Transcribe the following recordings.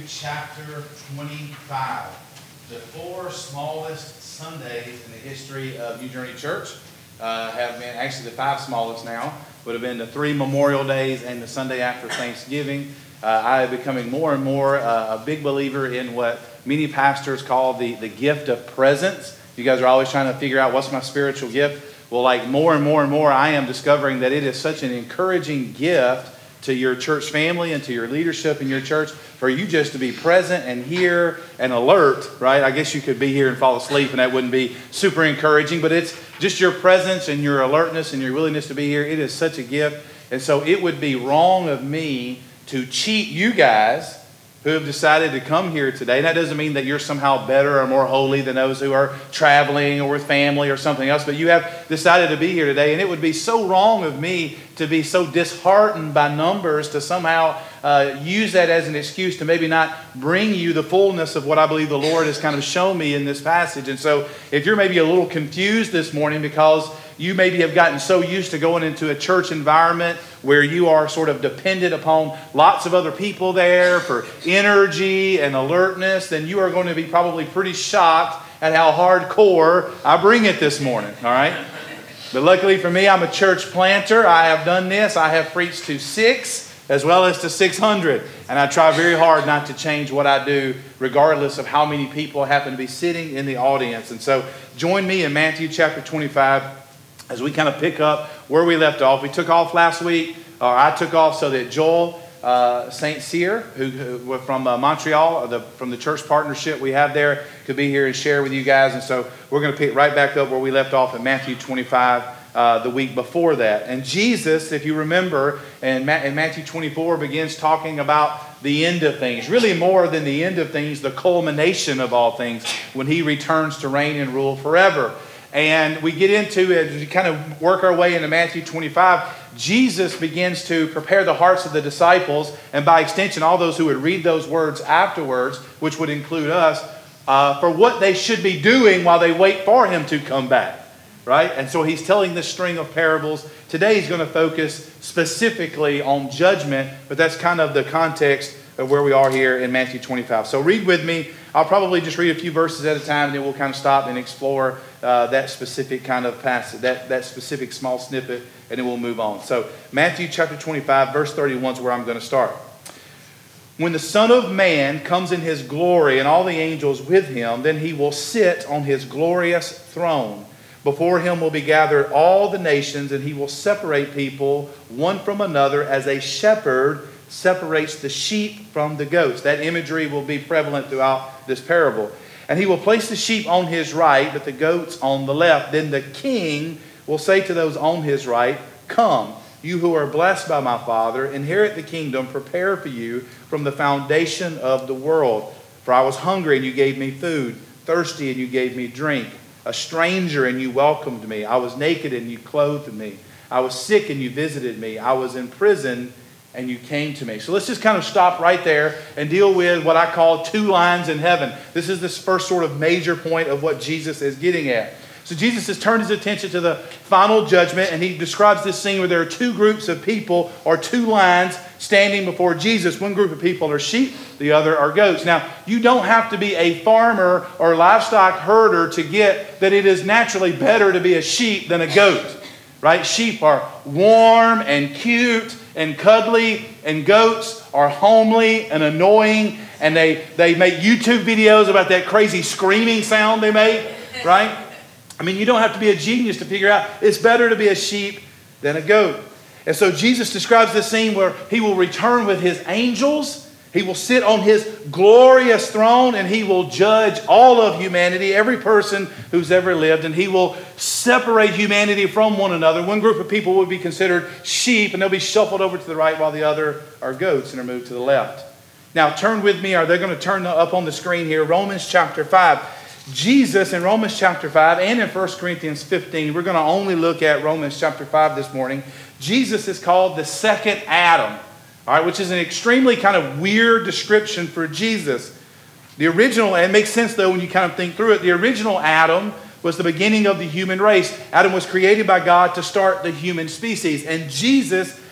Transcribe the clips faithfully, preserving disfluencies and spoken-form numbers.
chapter twenty-five. The four smallest Sundays in the history of New Journey Church uh, have been, actually the five smallest now, would have been the three Memorial Days and the Sunday after Thanksgiving. Uh, I am becoming more and more uh, a big believer in what many pastors call the, the gift of presence. You guys are always trying to figure out what's my spiritual gift. Well, like more and more and more, I am discovering that it is such an encouraging gift to your church family and to your leadership in your church for you just to be present and here and alert, right? I guess you could be here and fall asleep and that wouldn't be super encouraging, but it's just your presence and your alertness and your willingness to be here. It is such a gift. And so it would be wrong of me to cheat you guys who have decided to come here today. And that doesn't mean that you're somehow better or more holy than those who are traveling or with family or something else, but you have decided to be here today. And it would be so wrong of me to be so disheartened by numbers to somehow uh, use that as an excuse to maybe not bring you the fullness of what I believe the Lord has kind of shown me in this passage. And so if you're maybe a little confused this morning because you maybe have gotten so used to going into a church environment where you are sort of dependent upon lots of other people there for energy and alertness, then you are going to be probably pretty shocked at how hardcore I bring it this morning, all right? But luckily for me, I'm a church planter. I have done this. I have preached to six as well as to six hundred. And I try very hard not to change what I do regardless of how many people happen to be sitting in the audience. And so join me in Matthew chapter twenty-five as we kind of pick up where we left off. We took off last week, or I took off so that Joel uh, Saint Cyr, who, who from uh, Montreal, the, from the church partnership we have there, could be here and share with you guys. And so we're going to pick right back up where we left off in Matthew twenty-five uh, the week before that. And Jesus, if you remember, in, Ma- in Matthew twenty-four begins talking about the end of things. Really more than the end of things, the culmination of all things when he returns to reign and rule forever. And we get into it, we kind of work our way into Matthew twenty-five. Jesus begins to prepare the hearts of the disciples, and by extension, all those who would read those words afterwards, which would include us, uh, for what they should be doing while they wait for him to come back. Right? And so he's telling this string of parables. Today he's going to focus specifically on judgment, but that's kind of the context of where we are here in Matthew twenty-five. So read with me. I'll probably just read a few verses at a time, and then we'll kind of stop and explore uh, that specific kind of passage, that, that specific small snippet, and then we'll move on. So Matthew chapter twenty-five, verse thirty-one is where I'm going to start. When the Son of Man comes in his glory and all the angels with him, then he will sit on his glorious throne. Before him will be gathered all the nations, and he will separate people one from another as a shepherd separates the sheep from the goats. That imagery will be prevalent throughout this parable. And he will place the sheep on his right, but the goats on the left. Then the king will say to those on his right, "Come, you who are blessed by my Father, inherit the kingdom prepared for you from the foundation of the world. For I was hungry, and you gave me food, thirsty, and you gave me drink, a stranger, and you welcomed me. I was naked, and you clothed me. I was sick, and you visited me. I was in prison, and you came to me." So let's just kind of stop right there and deal with what I call two lines in heaven. This is this first sort of major point of what Jesus is getting at. So Jesus has turned his attention to the final judgment, and he describes this scene where there are two groups of people, or two lines, standing before Jesus. One group of people are sheep, the other are goats. Now, you don't have to be a farmer or livestock herder to get that it is naturally better to be a sheep than a goat. Right? Sheep are warm and cute and cuddly, and goats are homely and annoying, and they, they make YouTube videos about that crazy screaming sound they make, right? I mean, you don't have to be a genius to figure out it's better to be a sheep than a goat. And so Jesus describes this scene where he will return with his angels. He will sit on his glorious throne, and he will judge all of humanity, every person who's ever lived, and he will separate humanity from one another. One group of people would be considered sheep, and they'll be shuffled over to the right, while the other are goats and are moved to the left. Now turn with me, or they're going to turn up on the screen here, Romans chapter five. Jesus in Romans chapter five and in First Corinthians fifteen, we're going to only look at Romans chapter five this morning. Jesus is called the second Adam. All right, which is an extremely kind of weird description for Jesus. The original, and it makes sense though when you kind of think through it, the original Adam was the beginning of the human race. Adam was created by God to start the human species. And Jesus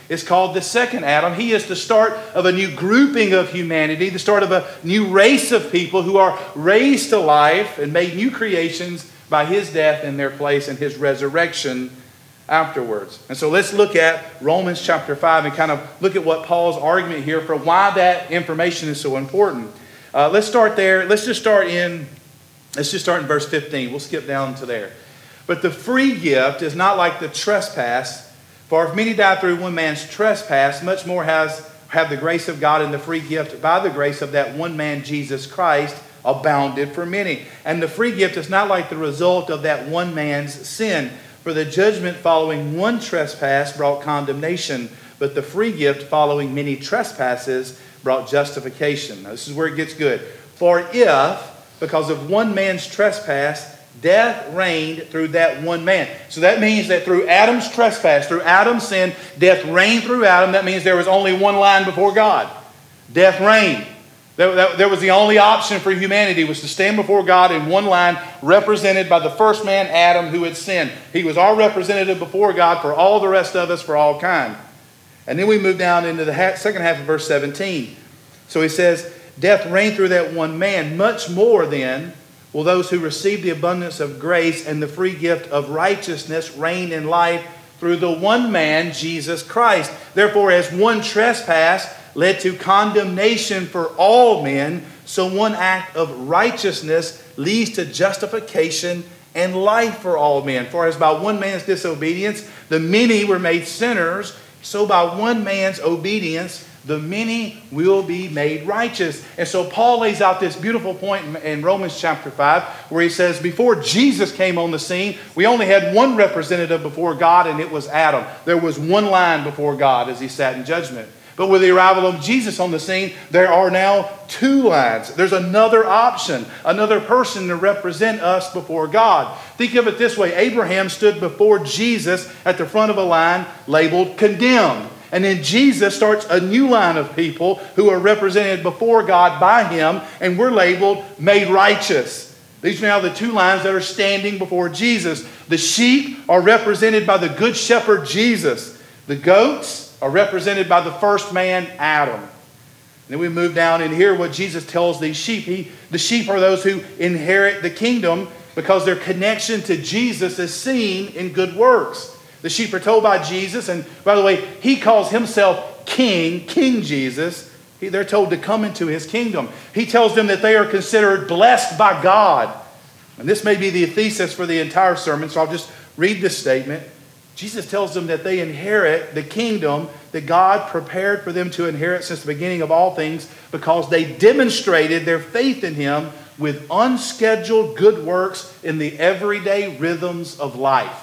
is called the second Adam. He is the start of a new grouping of humanity, the start of a new race of people who are raised to life and made new creations by his death in their place and his resurrection afterwards. And so let's look at Romans chapter five and kind of look at what Paul's argument here for why that information is so important. Uh, let's start there. Let's just start in, let's just start in verse fifteen. We'll skip down to there. But the free gift is not like the trespass, for if many die through one man's trespass, much more has have the grace of God and the free gift by the grace of that one man, Jesus Christ, abounded for many. And the free gift is not like the result of that one man's sin. For the judgment following one trespass brought condemnation, but the free gift following many trespasses brought justification. Now, this is where it gets good. For if, because of one man's trespass, death reigned through that one man. So that means that through Adam's trespass, through Adam's sin, death reigned through Adam. That means there was only one line before God. Death reigned. There was the only option for humanity was to stand before God in one line, represented by the first man, Adam, who had sinned. He was our representative before God for all the rest of us, for all kind. And then we move down into the second half of verse seventeen. So he says, death reigned through that one man. Much more then will those who receive the abundance of grace and the free gift of righteousness reign in life through the one man, Jesus Christ. Therefore, as one trespass led to condemnation for all men, so one act of righteousness leads to justification and life for all men. For as by one man's disobedience the many were made sinners, so by one man's obedience the many will be made righteous. And so Paul lays out this beautiful point in Romans chapter five where he says, before Jesus came on the scene, we only had one representative before God, and it was Adam. There was one line before God as he sat in judgment. But with the arrival of Jesus on the scene, there are now two lines. There's another option, another person to represent us before God. Think of it this way. Abraham stood before Jesus at the front of a line labeled condemned. And then Jesus starts a new line of people who are represented before God by him, and we're labeled made righteous. These are now the two lines that are standing before Jesus. The sheep are represented by the good shepherd Jesus. The goats are represented by the first man, Adam. And then we move down and hear what Jesus tells these sheep. He, the sheep are those who inherit the kingdom because their connection to Jesus is seen in good works. The sheep are told by Jesus, and by the way, he calls himself King, King Jesus. He, they're told to come into his kingdom. He tells them that they are considered blessed by God. And this may be the thesis for the entire sermon, so I'll just read this statement. Jesus tells them that they inherit the kingdom that God prepared for them to inherit since the beginning of all things because they demonstrated their faith in him with unscheduled good works in the everyday rhythms of life.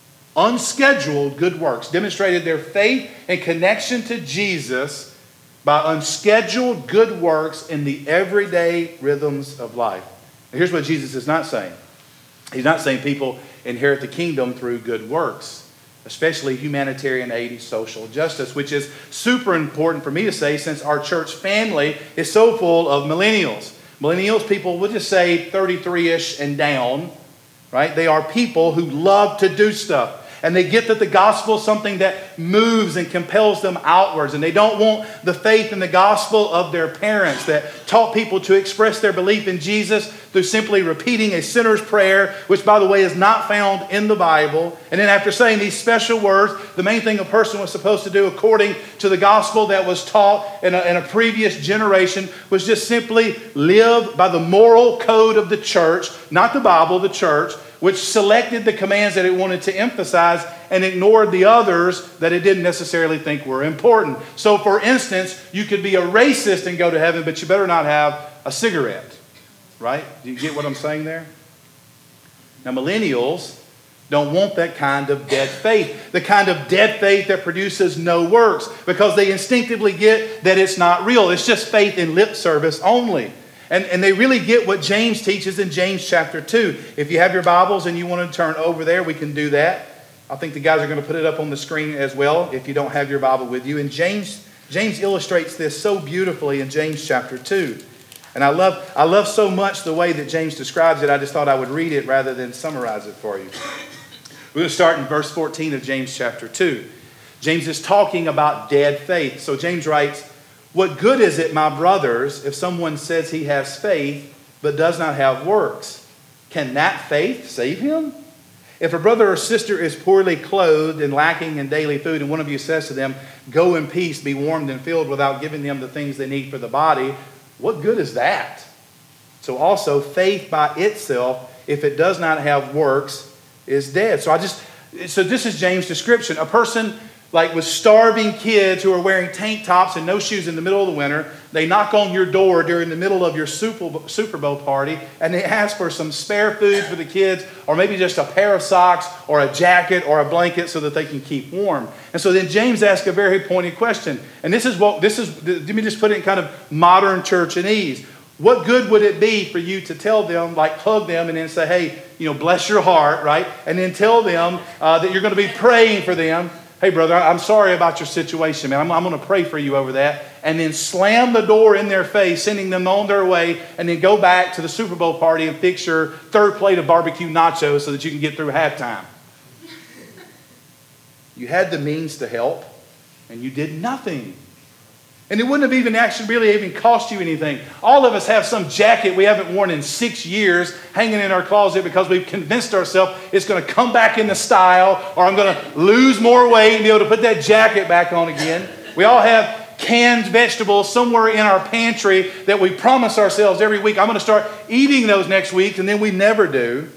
Unscheduled good works. Demonstrated their faith and connection to Jesus by unscheduled good works in the everyday rhythms of life. Now, here's what Jesus is not saying. He's not saying people inherit the kingdom through good works, especially humanitarian aid and social justice, which is super important for me to say since our church family is so full of millennials. Millennials, people, we'll just say thirty-three-ish and down, right? They are people who love to do stuff. And they get that the gospel is something that moves and compels them outwards. And they don't want the faith in the gospel of their parents that taught people to express their belief in Jesus through simply repeating a sinner's prayer, which, by the way, is not found in the Bible. And then after saying these special words, the main thing a person was supposed to do according to the gospel that was taught in a, in a previous generation was just simply live by the moral code of the church, not the Bible, the church, which selected the commands that it wanted to emphasize and ignored the others that it didn't necessarily think were important. So, for instance, you could be a racist and go to heaven, but you better not have a cigarette, right? Do you get what I'm saying there? Now, millennials don't want that kind of dead faith, the kind of dead faith that produces no works, because they instinctively get that it's not real. It's just faith in lip service only. And, and they really get what James teaches in James chapter two. If you have your Bibles and you want to turn over there, we can do that. I think the guys are going to put it up on the screen as well if you don't have your Bible with you. And James, James illustrates this so beautifully in James chapter two. And I love, I love so much the way that James describes it, I just thought I would read it rather than summarize it for you. We're going to start in verse fourteen of James chapter two. James is talking about dead faith. So James writes, "What good is it, my brothers, if someone says he has faith but does not have works? Can that faith save him? If a brother or sister is poorly clothed and lacking in daily food, and one of you says to them, 'Go in peace, be warmed and filled,' without giving them the things they need for the body, what good is that? So also, faith by itself, if it does not have works, is dead." So I just, so this is James' description. A person like with starving kids who are wearing tank tops and no shoes in the middle of the winter, they knock on your door during the middle of your Super Bowl party and they ask for some spare food for the kids, or maybe just a pair of socks or a jacket or a blanket so that they can keep warm. And so then James asks a very pointed question. And this is what, this is, let me just put it in kind of modern churchanese. What good would it be for you to tell them, like hug them and then say, "Hey, you know, bless your heart," right? And then tell them uh, that you're going to be praying for them. "Hey, brother, I'm sorry about your situation, man. I'm, I'm going to pray for you over that." And then slam the door in their face, sending them on their way, and then go back to the Super Bowl party and fix your third plate of barbecue nachos so that you can get through halftime. You had the means to help, and you did nothing. And it wouldn't have even actually really even cost you anything. All of us have some jacket we haven't worn in six years hanging in our closet because we've convinced ourselves it's going to come back into style, or I'm going to lose more weight and be able to put that jacket back on again. We all have canned vegetables somewhere in our pantry that we promise ourselves every week, "I'm going to start eating those next week," and then we never do.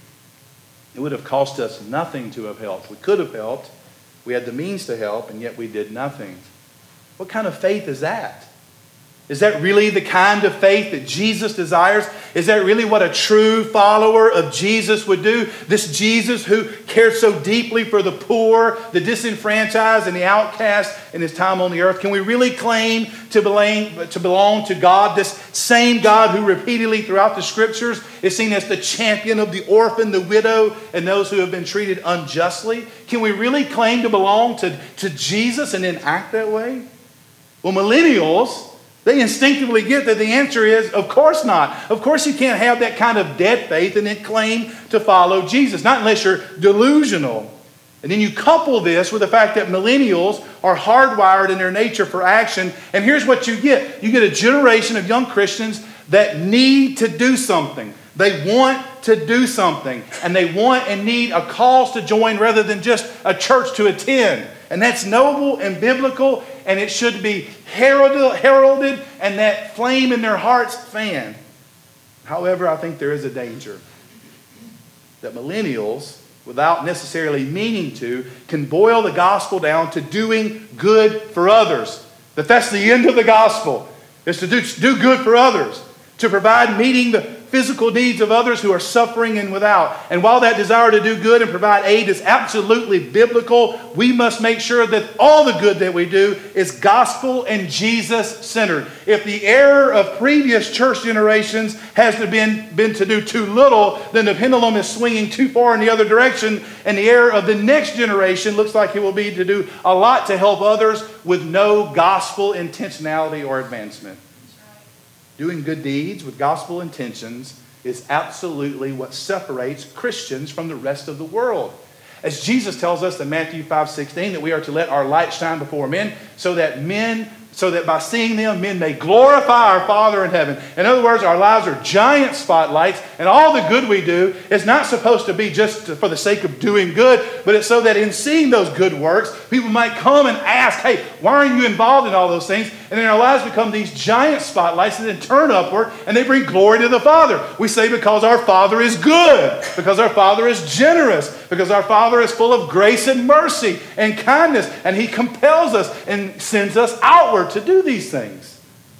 It would have cost us nothing to have helped. We could have helped. We had the means to help, and yet we did nothing. What kind of faith is that? Is that really the kind of faith that Jesus desires? Is that really what a true follower of Jesus would do? This Jesus who cared so deeply for the poor, the disenfranchised, and the outcast in his time on the earth? Can we really claim to belong, to belong to God, this same God who repeatedly throughout the Scriptures is seen as the champion of the orphan, the widow, and those who have been treated unjustly? Can we really claim to belong to, to Jesus and then act that way? Well, millennials, they instinctively get that the answer is, of course not. Of course you can't have that kind of dead faith and then claim to follow Jesus. Not unless you're delusional. And then you couple this with the fact that millennials are hardwired in their nature for action. And here's what you get. You get a generation of young Christians that need to do something. They want to do something. And they want and need a cause to join rather than just a church to attend. And that's noble and biblical, and it should be heralded, heralded and that flame in their hearts fanned. However, I think there is a danger that millennials, without necessarily meaning to, can boil the gospel down to doing good for others. That that's the end of the gospel, is to do, do good for others, to provide meeting the physical needs of others who are suffering and without. And while that desire to do good and provide aid is absolutely biblical, we must make sure that all the good that we do is gospel and Jesus-centered. If the error of previous church generations has been, been to do too little, then the pendulum is swinging too far in the other direction, and the error of the next generation looks like it will be to do a lot to help others with no gospel intentionality or advancement. Doing good deeds with gospel intentions is absolutely what separates Christians from the rest of the world. As Jesus tells us in Matthew five sixteen that we are to let our light shine before men so that men, so that by seeing them, men may glorify our Father in heaven. In other words, our lives are giant spotlights, and all the good we do is not supposed to be just for the sake of doing good, but it's so that in seeing those good works, people might come and ask, "Hey, why are you involved in all those things?" And then our lives become these giant spotlights and then turn upward, and they bring glory to the Father. We say because our Father is good, because our Father is generous, because our Father is full of grace and mercy and kindness, and He compels us and sends us outward to do these things.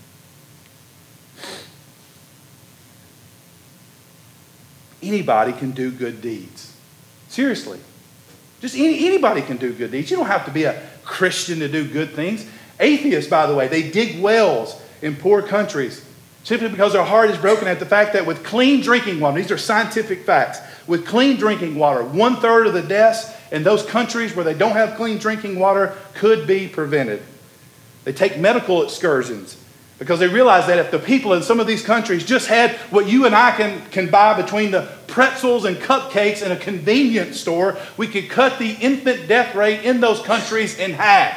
Anybody can do good deeds. Seriously. Just any, anybody can do good deeds. You don't have to be a Christian to do good things. Atheists, by the way, they dig wells in poor countries simply because their heart is broken at the fact that with clean drinking water, these are scientific facts, with clean drinking water, one third of the deaths in those countries where they don't have clean drinking water could be prevented. They take medical excursions Because they realize that if the people in some of these countries just had what you and I can, can buy between the pretzels and cupcakes in a convenience store, we could cut the infant death rate in those countries in half.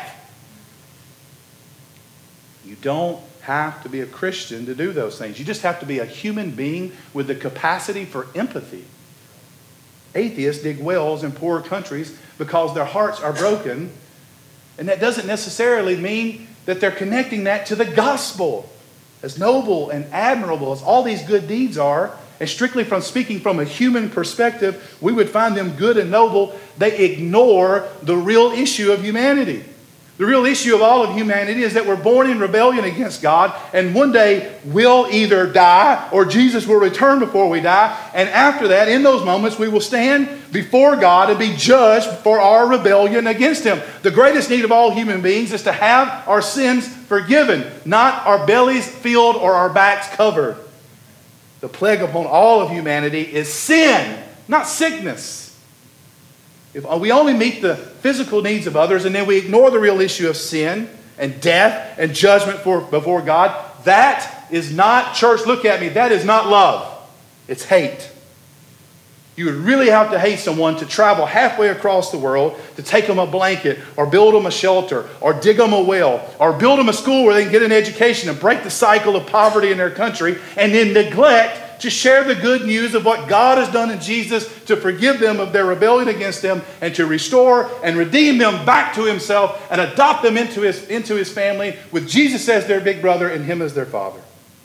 You don't have to be a Christian to do those things. You just have to be a human being with the capacity for empathy. Atheists dig wells in poor countries because their hearts are broken, and that doesn't necessarily mean that they're connecting that to the gospel. As noble and admirable as all these good deeds are, and strictly from speaking from a human perspective, we would find them good and noble, they ignore the real issue of humanity. The real issue of all of humanity is that we're born in rebellion against God, and one day we'll either die or Jesus will return before we die. And after that, in those moments, we will stand before God and be judged for our rebellion against Him. The greatest need of all human beings is to have our sins forgiven, not our bellies filled or our backs covered. The plague upon all of humanity is sin, not sickness. If we only meet the physical needs of others and then we ignore the real issue of sin and death and judgment for, before God, that is not, church, look at me, that is not love. It's hate. You would really have to hate someone to travel halfway across the world to take them a blanket or build them a shelter or dig them a well or build them a school where they can get an education and break the cycle of poverty in their country, and then neglect to share the good news of what God has done in Jesus to forgive them of their rebellion against Him and to restore and redeem them back to Himself and adopt them into His, into His family with Jesus as their big brother and Him as their father.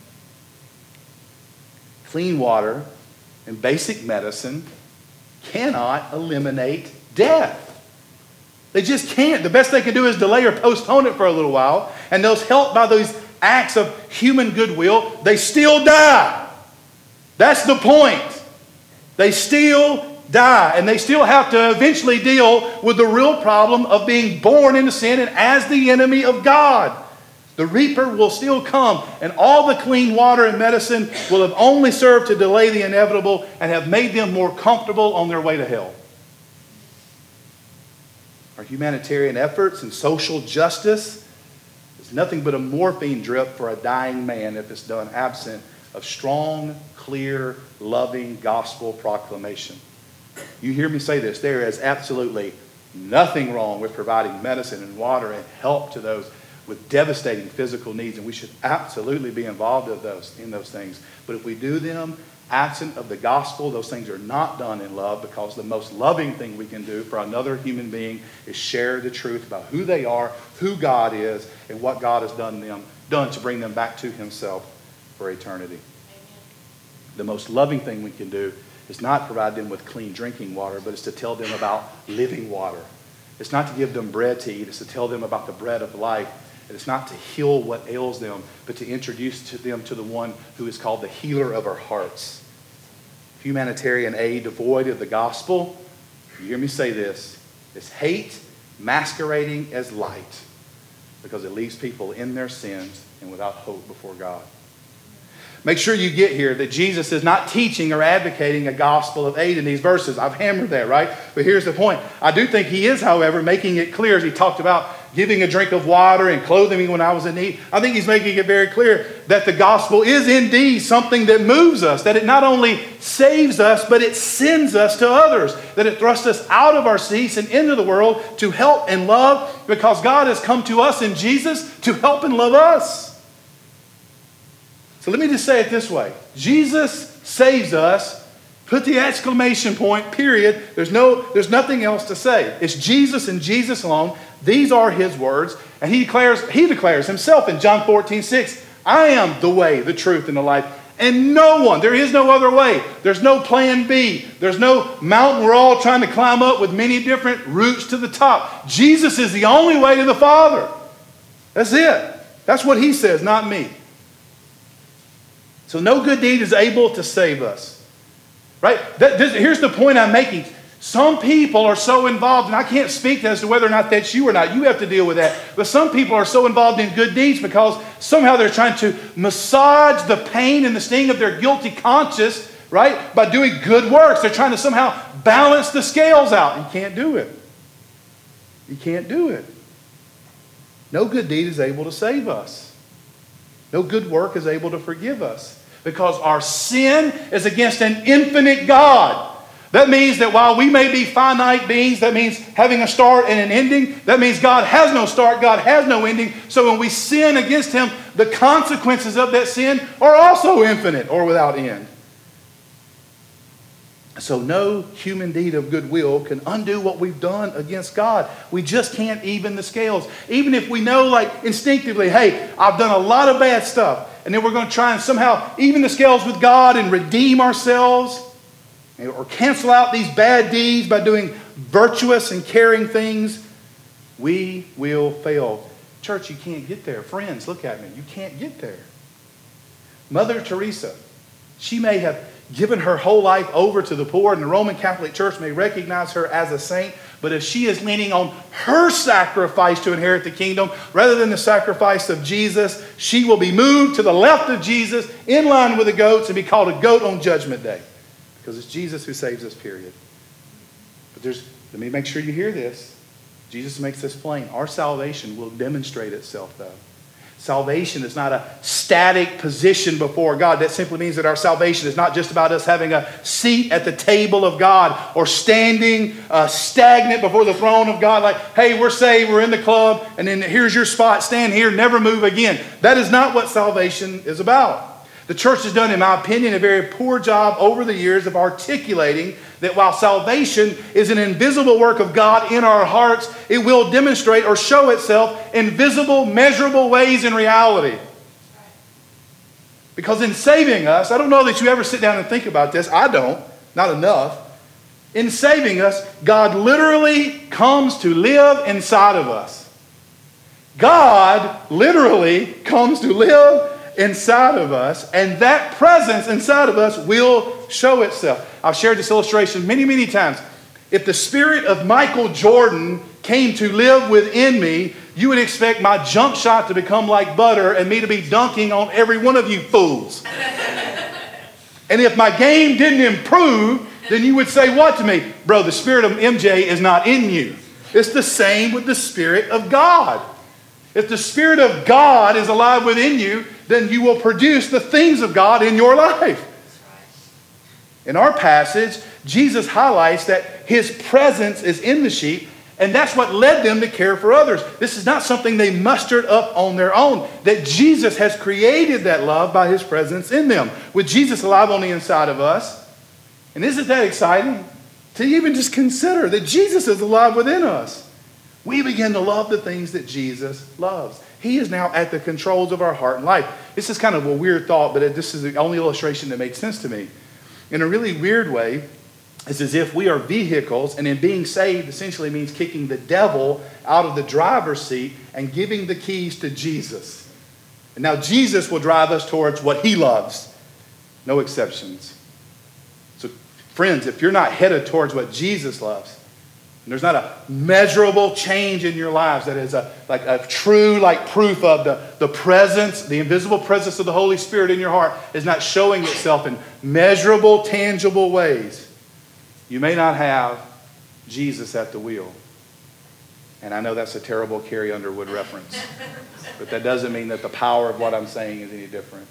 Clean water and basic medicine cannot eliminate death. They just can't. The best they can do is delay or postpone it for a little while, and those helped by those acts of human goodwill, they still die. That's the point. They still die, and they still have to eventually deal with the real problem of being born into sin and as the enemy of God. The reaper will still come, and all the clean water and medicine will have only served to delay the inevitable and have made them more comfortable on their way to hell. Our humanitarian efforts and social justice is nothing but a morphine drip for a dying man if it's done absent of strong, clear, loving gospel proclamation. You hear me say this. There is absolutely nothing wrong with providing medicine and water and help to those with devastating physical needs, and we should absolutely be involved in those, in those things. But if we do them absent of the gospel, those things are not done in love, because the most loving thing we can do for another human being is share the truth about who they are, who God is, and what God has done them, done to bring them back to Himself for eternity. Amen. The most loving thing we can do is not provide them with clean drinking water, but it's to tell them about living water. It's not to give them bread to eat, it's to tell them about the bread of life. And it's not to heal what ails them, but to introduce to them to the one who is called the healer of our hearts. Humanitarian aid devoid of the gospel, you hear me say this, is hate masquerading as light, because it leaves people in their sins and without hope before God. Make sure you get here that Jesus is not teaching or advocating a gospel of aid in these verses. I've hammered that, right? But here's the point. I do think He is, however, making it clear, as He talked about giving a drink of water and clothing me when I was in need. I think He's making it very clear that the gospel is indeed something that moves us, that it not only saves us, but it sends us to others, that it thrusts us out of our seats and into the world to help and love, because God has come to us in Jesus to help and love us. So let me just say it this way. Jesus saves us. Put the exclamation point, period. There's no, there's nothing else to say. It's Jesus and Jesus alone. These are His words. And He declares, He declares Himself in John fourteen six, I am the way, the truth, and the life. And no one, there is no other way. There's no plan B. There's no mountain we're all trying to climb up with many different routes to the top. Jesus is the only way to the Father. That's it. That's what He says, not me. So no good deed is able to save us. Right? That, this, here's the point I'm making. Some people are so involved, and I can't speak as to whether or not that's you or not. You have to deal with that. But some people are so involved in good deeds because somehow they're trying to massage the pain and the sting of their guilty conscience, right? By doing good works. They're trying to somehow balance the scales out. You can't do it. You can't do it. No good deed is able to save us. No good work is able to forgive us because our sin is against an infinite God. That means that while we may be finite beings, that means having a start and an ending. That means God has no start, God has no ending. So when we sin against Him, the consequences of that sin are also infinite or without end. So no human deed of goodwill can undo what we've done against God. We just can't even the scales. Even if we know, like, instinctively, hey, I've done a lot of bad stuff, and then we're going to try and somehow even the scales with God and redeem ourselves, or cancel out these bad deeds by doing virtuous and caring things, we will fail. Church, you can't get there. Friends, look at me. You can't get there. Mother Teresa, she may have given her whole life over to the poor, and the Roman Catholic Church may recognize her as a saint, but if she is leaning on her sacrifice to inherit the kingdom rather than the sacrifice of Jesus, she will be moved to the left of Jesus in line with the goats and be called a goat on Judgment Day. Because it's Jesus who saves us, period. But there's, let me make sure you hear this. Jesus makes this plain. Our salvation will demonstrate itself, though. Salvation is not a static position before God. That simply means that our salvation is not just about us having a seat at the table of God or standing uh, stagnant before the throne of God like, hey, we're saved, we're in the club, and then here's your spot, stand here, never move again. That is not what salvation is about. The church has done, in my opinion, a very poor job over the years of articulating that while salvation is an invisible work of God in our hearts, it will demonstrate or show itself in visible, measurable ways in reality. Because in saving us, I don't know that you ever sit down and think about this. I don't. Not enough. In saving us, God literally comes to live inside of us. God literally comes to live inside of us, and that presence inside of us will show itself. I've shared this illustration many, many times. If the spirit of Michael Jordan came to live within me, you would expect my jump shot to become like butter and me to be dunking on every one of you fools. And if my game didn't improve, then you would say what to me? Bro, the spirit of M J is not in you. It's the same with the Spirit of God. If the Spirit of God is alive within you, then you will produce the things of God in your life. In our passage, Jesus highlights that His presence is in the sheep, and that's what led them to care for others. This is not something they mustered up on their own. That Jesus has created that love by His presence in them. With Jesus alive on the inside of us. And isn't that exciting? To even just consider that Jesus is alive within us. We begin to love the things that Jesus loves. He is now at the controls of our heart and life. This is kind of a weird thought, but this is the only illustration that makes sense to me. In a really weird way, it's as if we are vehicles, and in being saved essentially means kicking the devil out of the driver's seat and giving the keys to Jesus. And now Jesus will drive us towards what He loves. No exceptions. So friends, if you're not headed towards what Jesus loves, and there's not a measurable change in your lives that is a like a true like proof of the, the presence, the invisible presence of the Holy Spirit in your heart is not showing itself in measurable, tangible ways, you may not have Jesus at the wheel. And I know that's a terrible Carrie Underwood reference. But that doesn't mean that the power of what I'm saying is any different.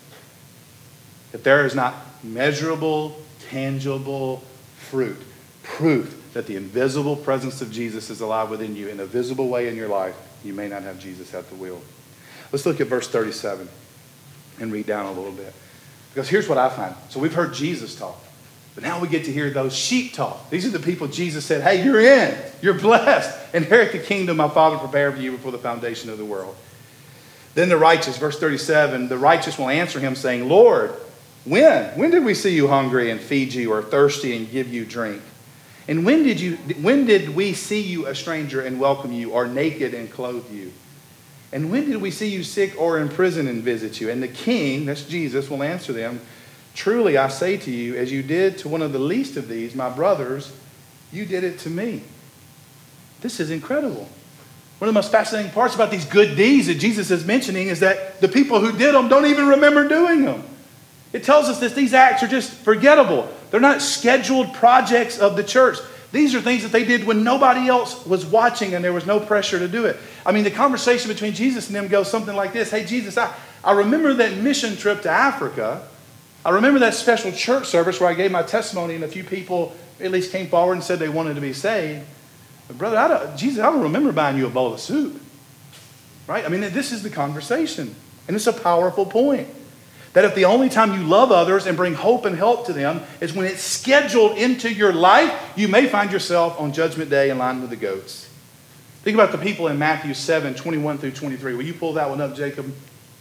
If there is not measurable, tangible fruit, proof that the invisible presence of Jesus is alive within you in a visible way in your life, you may not have Jesus at the wheel. Let's look at verse thirty-seven and read down a little bit. Because here's what I find. So we've heard Jesus talk. But now we get to hear those sheep talk. These are the people Jesus said, hey, you're in. You're blessed. Inherit the kingdom my Father prepared for you before the foundation of the world. Then the righteous, verse thirty-seven, the righteous will answer him saying, Lord, when? When did we see you hungry and feed you, or thirsty and give you drink? And when did you? When did we see you a stranger and welcome you, or naked and clothe you? And when did we see you sick or in prison and visit you? And the king, that's Jesus, will answer them, truly I say to you, as you did to one of the least of these, my brothers, you did it to me. This is incredible. One of the most fascinating parts about these good deeds that Jesus is mentioning is that the people who did them don't even remember doing them. It tells us that these acts are just forgettable. They're not scheduled projects of the church. These are things that they did when nobody else was watching and there was no pressure to do it. I mean, the conversation between Jesus and them goes something like this. Hey, Jesus, I, I remember that mission trip to Africa. I remember that special church service where I gave my testimony and a few people at least came forward and said they wanted to be saved. But brother, I don't, Jesus, I don't remember buying you a bowl of soup. Right? I mean, this is the conversation. And it's a powerful point. That if the only time you love others and bring hope and help to them is when it's scheduled into your life, you may find yourself on Judgment Day in line with the goats. Think about the people in Matthew seven, twenty-one through twenty-three. Will you pull that one up, Jacob?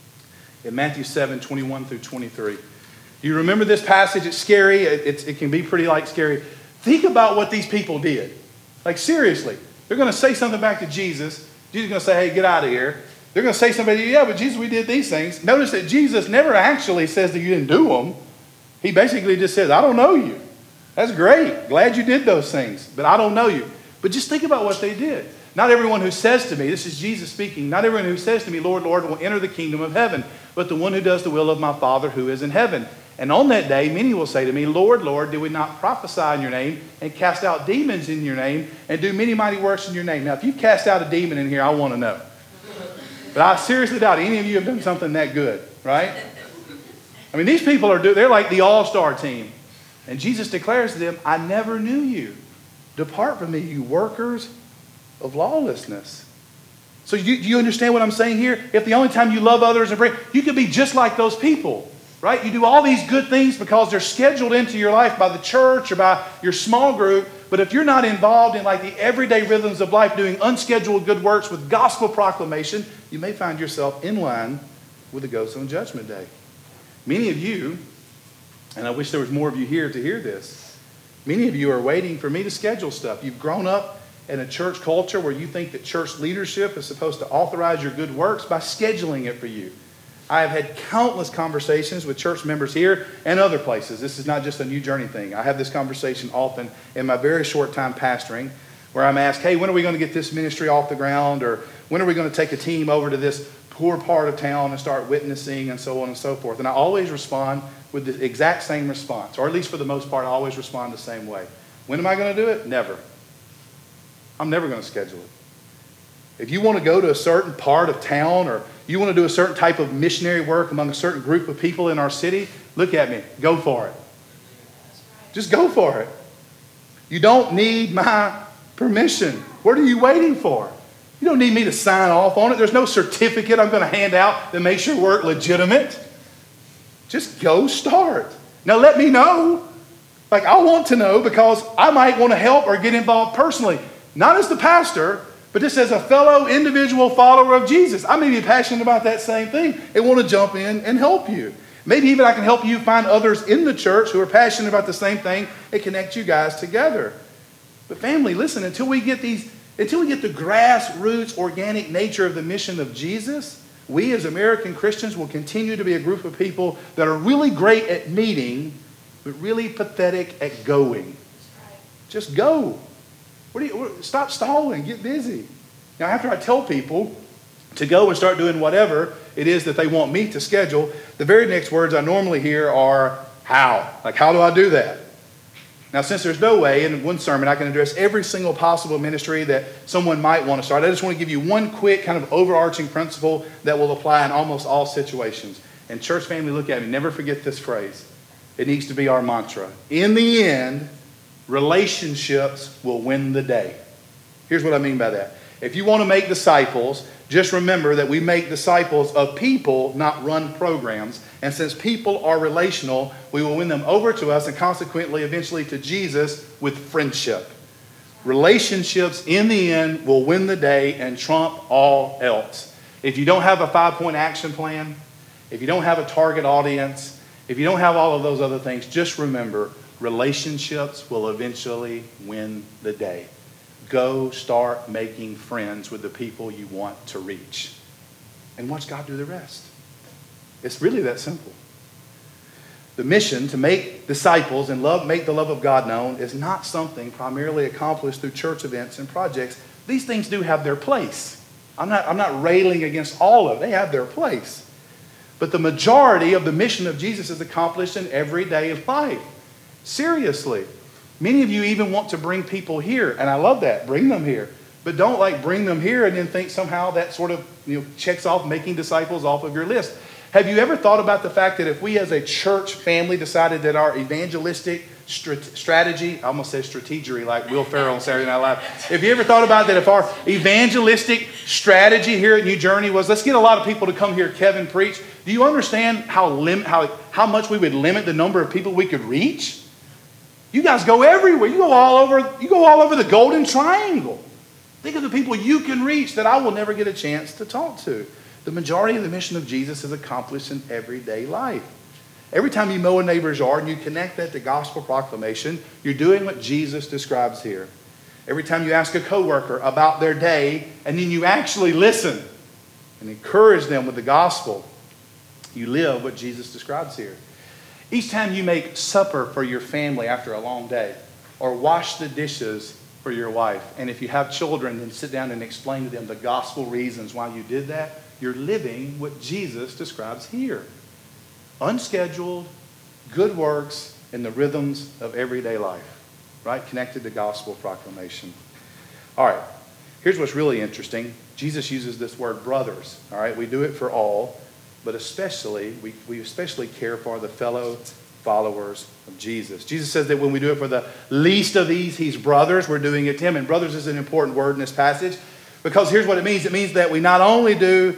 In Matthew seven, twenty-one through twenty-three. Do you remember this passage? It's scary. It, it's, it can be pretty like scary. Think about what these people did. Like seriously. They're going to say something back to Jesus. Jesus is going to say, hey, get out of here. They're going to say something, yeah, but Jesus, we did these things. Notice that Jesus never actually says that you didn't do them. He basically just says, I don't know you. That's great. Glad you did those things, but I don't know you. But just think about what they did. Not everyone who says to me, this is Jesus speaking, not everyone who says to me, Lord, Lord, will enter the kingdom of heaven, but the one who does the will of my Father who is in heaven. And on that day, many will say to me, Lord, Lord, did we not prophesy in your name and cast out demons in your name and do many mighty works in your name? Now, if you've cast out a demon in here, I want to know. But I seriously doubt any of you have done something that good, right? I mean, these people are, they're like the all-star team. And Jesus declares to them, I never knew you. Depart from me, you workers of lawlessness. So you, do you understand what I'm saying here? If the only time you love others and bring, you could be just like those people, right? You do all these good things because they're scheduled into your life by the church or by your small group. But if you're not involved in like the everyday rhythms of life, doing unscheduled good works with gospel proclamation, you may find yourself in line with the ghosts on Judgment Day. Many of you, and I wish there was more of you here to hear this, many of you are waiting for me to schedule stuff. You've grown up in a church culture where you think that church leadership is supposed to authorize your good works by scheduling it for you. I have had countless conversations with church members here and other places. This is not just a New Journey thing. I have this conversation often in my very short time pastoring where I'm asked, hey, when are we going to get this ministry off the ground? Or when are we going to take a team over to this poor part of town and start witnessing and so on and so forth? And I always respond with the exact same response, or at least for the most part, I always respond the same way. When am I going to do it? Never. I'm never going to schedule it. If you want to go to a certain part of town or you want to do a certain type of missionary work among a certain group of people in our city, look at me. Go for it. Just go for it. You don't need my permission. What are you waiting for? You don't need me to sign off on it. There's no certificate I'm going to hand out that makes your work legitimate. Just go start. Now let me know. Like I want to know because I might want to help or get involved personally. Not as the pastor, but just as a fellow individual follower of Jesus. I may be passionate about that same thing and want to jump in and help you. Maybe even I can help you find others in the church who are passionate about the same thing and connect you guys together. But family, listen, until we get these, until we get the grassroots organic nature of the mission of Jesus, we as American Christians will continue to be a group of people that are really great at meeting, but really pathetic at going. Just go. What do you, stop stalling. Get busy. Now, after I tell people to go and start doing whatever it is that they want me to schedule, the very next words I normally hear are, how? Like, how do I do that? Now, since there's no way in one sermon I can address every single possible ministry that someone might want to start, I just want to give you one quick kind of overarching principle that will apply in almost all situations. And church family, look at me. Never forget this phrase. It needs to be our mantra. In the end, relationships will win the day. Here's what I mean by that. If you want to make disciples, just remember that we make disciples of people, not run programs. And since people are relational, we will win them over to us and consequently eventually to Jesus with friendship. Relationships in the end will win the day and trump all else. If you don't have a five-point action plan, if you don't have a target audience, if you don't have all of those other things, just remember, relationships will eventually win the day. Go start making friends with the people you want to reach. And watch God do the rest. It's really that simple. The mission to make disciples and love, make the love of God known is not something primarily accomplished through church events and projects. These things do have their place. I'm not, I'm not railing against all of them. They have their place. But the majority of the mission of Jesus is accomplished in everyday life. Seriously. Many of you even want to bring people here, and I love that. Bring them here. But don't like bring them here and then think somehow that sort of, you know, checks off making disciples off of your list. Have you ever thought about the fact that if we as a church family decided that our evangelistic strat- strategy, I almost said strategery like Will Ferrell on Saturday Night Live. Have you ever thought about that if our evangelistic strategy here at New Journey was, let's get a lot of people to come hear Kevin preach. Do you understand how, lim- how, how much we would limit the number of people we could reach? You guys go everywhere. You go all over, you go all over the Golden Triangle. Think of the people you can reach that I will never get a chance to talk to. The majority of the mission of Jesus is accomplished in everyday life. Every time you mow a neighbor's yard and you connect that to gospel proclamation, you're doing what Jesus describes here. Every time you ask a coworker about their day and then you actually listen and encourage them with the gospel, you live what Jesus describes here. Each time you make supper for your family after a long day or wash the dishes for your wife, and if you have children, then sit down and explain to them the gospel reasons why you did that, you're living what Jesus describes here. Unscheduled, good works in the rhythms of everyday life, right? Connected to gospel proclamation. All right, here's what's really interesting. Jesus uses this word brothers, all right? We do it for all, but especially, we, we especially care for the fellow followers of Jesus. Jesus says that when we do it for the least of these, he's brothers, we're doing it to him. And brothers is an important word in this passage because here's what it means. It means that we not only do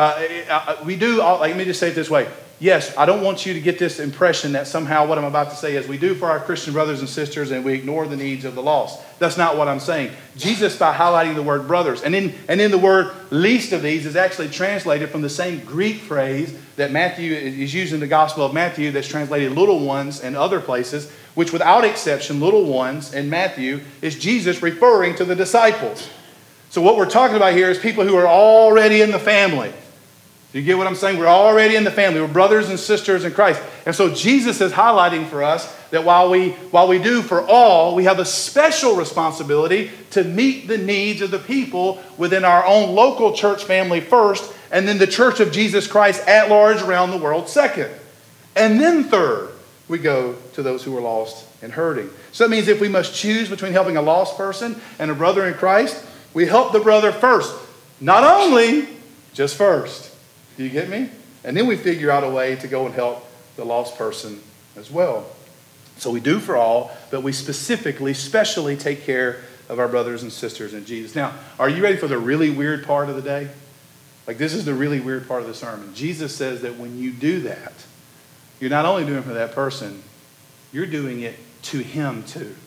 Uh, we do, all, let me just say it this way. Yes, I don't want you to get this impression that somehow what I'm about to say is we do for our Christian brothers and sisters and we ignore the needs of the lost. That's not what I'm saying. Jesus, by highlighting the word brothers, and in, and in the word least of these is actually translated from the same Greek phrase that Matthew is used in the Gospel of Matthew that's translated little ones in other places, which without exception, little ones in Matthew is Jesus referring to the disciples. So what we're talking about here is people who are already in the family. You get what I'm saying? We're already in the family. We're brothers and sisters in Christ. And so Jesus is highlighting for us that while we, while we do for all, we have a special responsibility to meet the needs of the people within our own local church family first, and then the church of Jesus Christ at large around the world second. And then third, we go to those who are lost and hurting. So that means if we must choose between helping a lost person and a brother in Christ, we help the brother first. Not only, just first. Do you get me? And then we figure out a way to go and help the lost person as well. So we do for all, but we specifically, specially take care of our brothers and sisters in Jesus. Now, are you ready for the really weird part of the day? Like, this is the really weird part of the sermon. Jesus says that when you do that, you're not only doing it for that person, you're doing it to him too.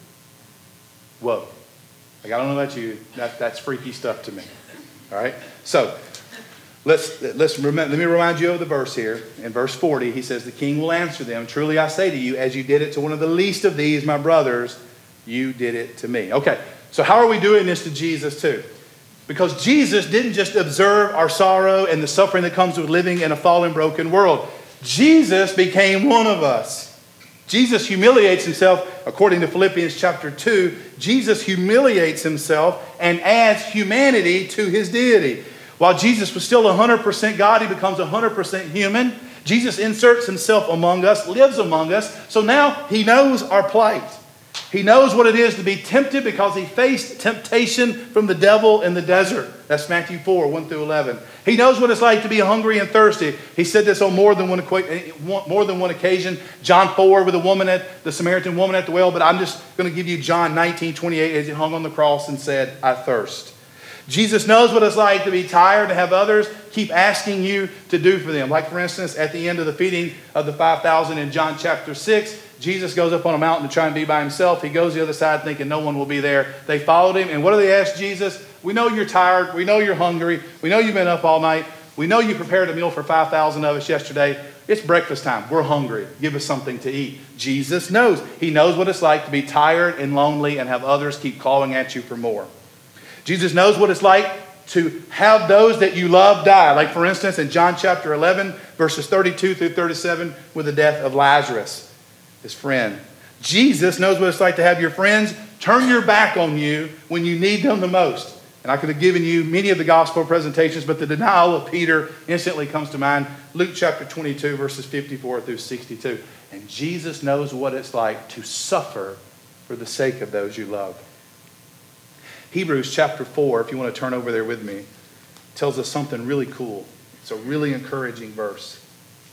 Whoa. Like, I don't know about you, that, that's freaky stuff to me. All right? So, Let's, let's remember, let me remind you of the verse here. In verse forty, he says, the king will answer them, truly I say to you, as you did it to one of the least of these, my brothers, you did it to me. Okay, so how are we doing this to Jesus too? Because Jesus didn't just observe our sorrow and the suffering that comes with living in a fallen, broken world. Jesus became one of us. Jesus humiliates himself, according to Philippians chapter two. Jesus humiliates himself and adds humanity to his deity. While Jesus was still one hundred percent God, he becomes one hundred percent human. Jesus inserts himself among us, lives among us. So now he knows our plight. He knows what it is to be tempted because he faced temptation from the devil in the desert. That's Matthew four, one through eleven. He knows what it's like to be hungry and thirsty. He said this on more than one, more than one occasion. John four with the woman at the Samaritan woman at the well. But I'm just going to give you John nineteen, twenty-eight as he hung on the cross and said, I thirst. Jesus knows what it's like to be tired, to have others keep asking you to do for them. Like, for instance, at the end of the feeding of the five thousand in John chapter six, Jesus goes up on a mountain to try and be by himself. He goes the other side thinking no one will be there. They followed him. And what do they ask Jesus? We know you're tired. We know you're hungry. We know you've been up all night. We know you prepared a meal for five thousand of us yesterday. It's breakfast time. We're hungry. Give us something to eat. Jesus knows. He knows what it's like to be tired and lonely and have others keep calling at you for more. Jesus knows what it's like to have those that you love die. Like, for instance, in John chapter eleven, verses thirty-two through thirty-seven, with the death of Lazarus, his friend. Jesus knows what it's like to have your friends turn your back on you when you need them the most. And I could have given you many of the gospel presentations, but the denial of Peter instantly comes to mind. Luke chapter twenty-two, verses fifty-four through sixty-two. And Jesus knows what it's like to suffer for the sake of those you love. Hebrews chapter four, if you want to turn over there with me, tells us something really cool. It's a really encouraging verse.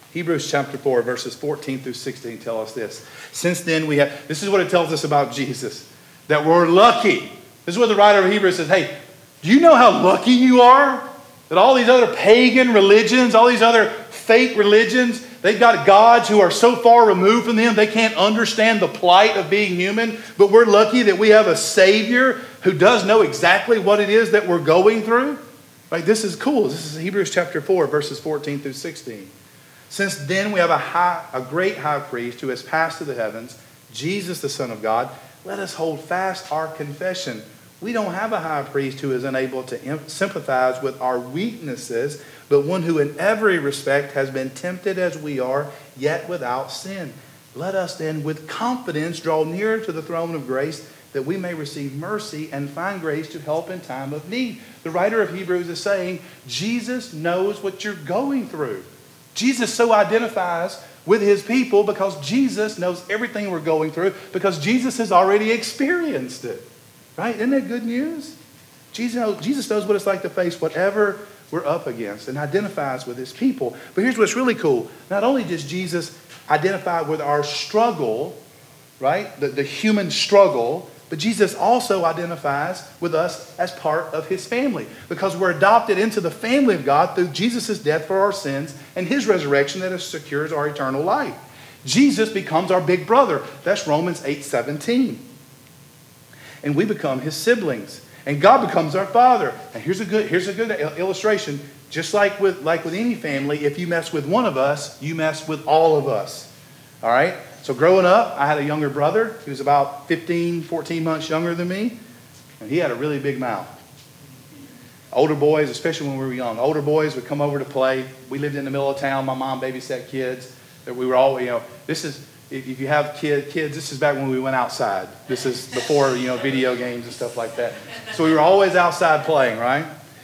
Hebrews chapter four, verses fourteen through sixteen tell us this. Since then we have, this is what it tells us about Jesus, that we're lucky. This is what the writer of Hebrews says, hey, do you know how lucky you are? That all these other pagan religions, all these other fake religions, they've got gods who are so far removed from them, they can't understand the plight of being human. But we're lucky that we have a Savior who does know exactly what it is that we're going through. Right? This is cool. This is Hebrews chapter four, verses fourteen through sixteen. Since then we have a, high, a great high priest who has passed to the heavens, Jesus the Son of God. Let us hold fast our confession. We don't have a high priest who is unable to sympathize with our weaknesses, but one who in every respect has been tempted as we are, yet without sin. Let us then with confidence draw near to the throne of grace, that we may receive mercy and find grace to help in time of need. The writer of Hebrews is saying, Jesus knows what you're going through. Jesus so identifies with his people because Jesus knows everything we're going through, because Jesus has already experienced it. Right? Isn't that good news? Jesus knows, Jesus knows what it's like to face whatever we're up against and identifies with his people. But here's what's really cool. Not only does Jesus identify with our struggle, right? The, the human struggle, but Jesus also identifies with us as part of his family, because we're adopted into the family of God through Jesus' death for our sins and his resurrection that secures our eternal life. Jesus becomes our big brother. That's Romans eight seventeen. And we become his siblings. And God becomes our father. And here's a good, here's a good illustration. Just like with, like with any family, if you mess with one of us, you mess with all of us. All right? So growing up, I had a younger brother. He was about fifteen, fourteen months younger than me. And he had a really big mouth. Older boys, especially when we were young, older boys would come over to play. We lived in the middle of town. My mom babysat kids. That we were all, you know, this is, if you have kid, kids, this is back when we went outside. This is before, you know, video games and stuff like that. So we were always outside playing, right?